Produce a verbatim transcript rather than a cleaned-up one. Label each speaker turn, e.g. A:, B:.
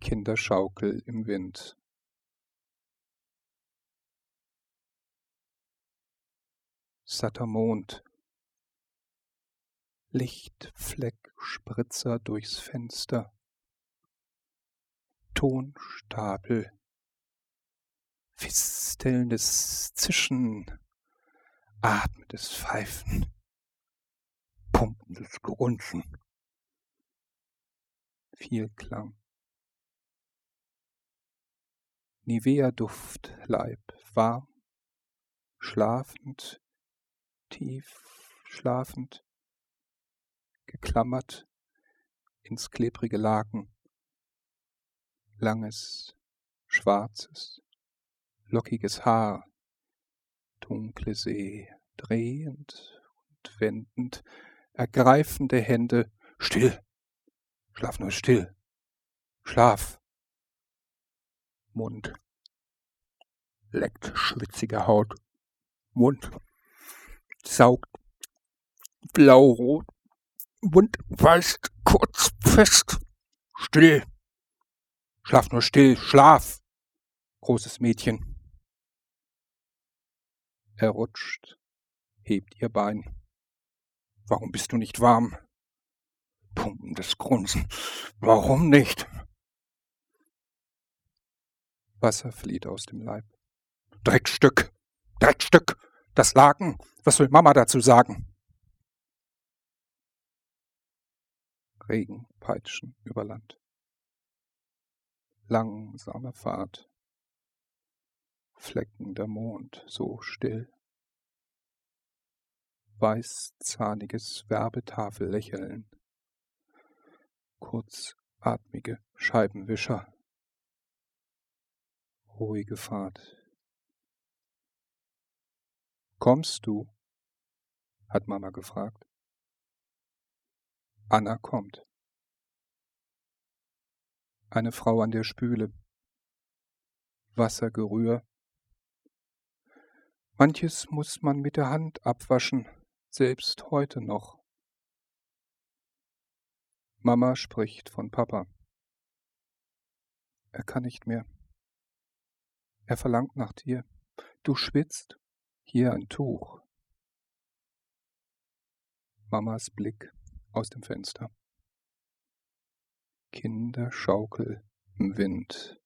A: Kinderschaukel im Wind. Satter Mond, Lichtfleckspritzer durchs Fenster, Tonstapel, fistelndes Zischen, atmendes Pfeifen, pumpendes Grunzen. Viel Klang. Nivea-Duftleib, warm, schlafend, tief schlafend, geklammert ins klebrige Laken. Langes, schwarzes, lockiges Haar, dunkle See, drehend und wendend, ergreifende Hände, still, schlaf nur still, schlaf. Mund, leckt schwitzige Haut, Mund, saugt blaurot, Mund weist kurz fest, still, schlaf nur still, schlaf, großes Mädchen. Er rutscht, hebt ihr Bein. Warum bist du nicht warm? Pumpendes Grunzen. Warum nicht? Wasser flieht aus dem Leib. Dreckstück, Dreckstück, das Laken. Was will Mama dazu sagen? Regen peitschen über Land. Langsame Fahrt. Fleckender Mond, so still. Weißzahniges Werbetafellächeln. Kurzatmige Scheibenwischer. Ruhige Fahrt. Kommst du? Hat Mama gefragt. Anna kommt. Eine Frau an der Spüle. Wassergerühr. Manches muss man mit der Hand abwaschen, selbst heute noch. Mama spricht von Papa. Er kann nicht mehr. Er verlangt nach dir. Du schwitzt. Hier ein Tuch. Mamas Blick aus dem Fenster. Kinderschaukel im Wind.